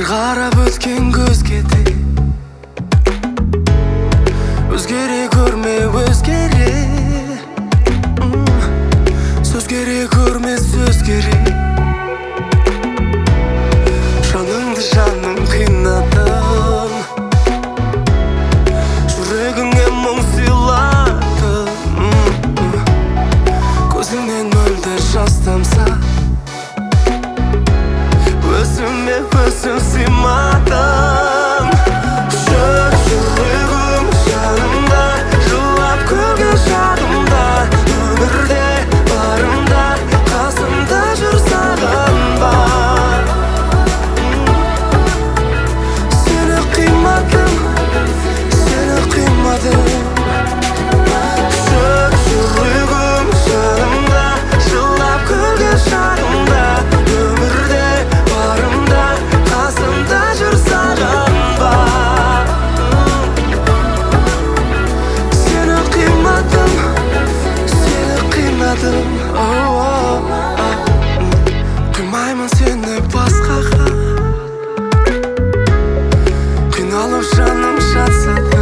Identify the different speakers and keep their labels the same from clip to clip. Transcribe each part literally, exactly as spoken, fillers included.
Speaker 1: қарап өткен көзге де өзгере көрме, өзгере сөзгере көрме, сөзгере жаныңды жаным қинадың, жүрегіңе мұң сыйладың, көзіңнен мөлдір жас тамса өзіме өзім сыймадым. Жүр жүрегім жанымда, жылап күлген шағымда, өмірде барымда қасымда жүр сағынба. Сені қимадым, сені қимадым. Жүр жүрегім жанымда, жылап күлген шағымда, өмірде барымда қасымда жүр сағынба. Сені қимадым, сені қимадым. Қимаймын сені басқаға, қиналып жаным жатса да,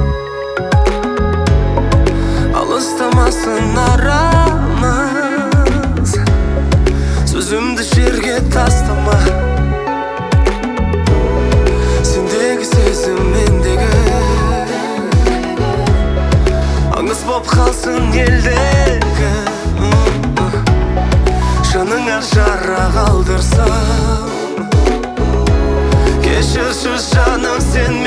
Speaker 1: алыстамасын арамыз, сөзімді жерге тастама. Сендегі сезім мендегі аңыз боп қалсын елдегі. Жаныңа жара қалдырсам, кешірші жаным сен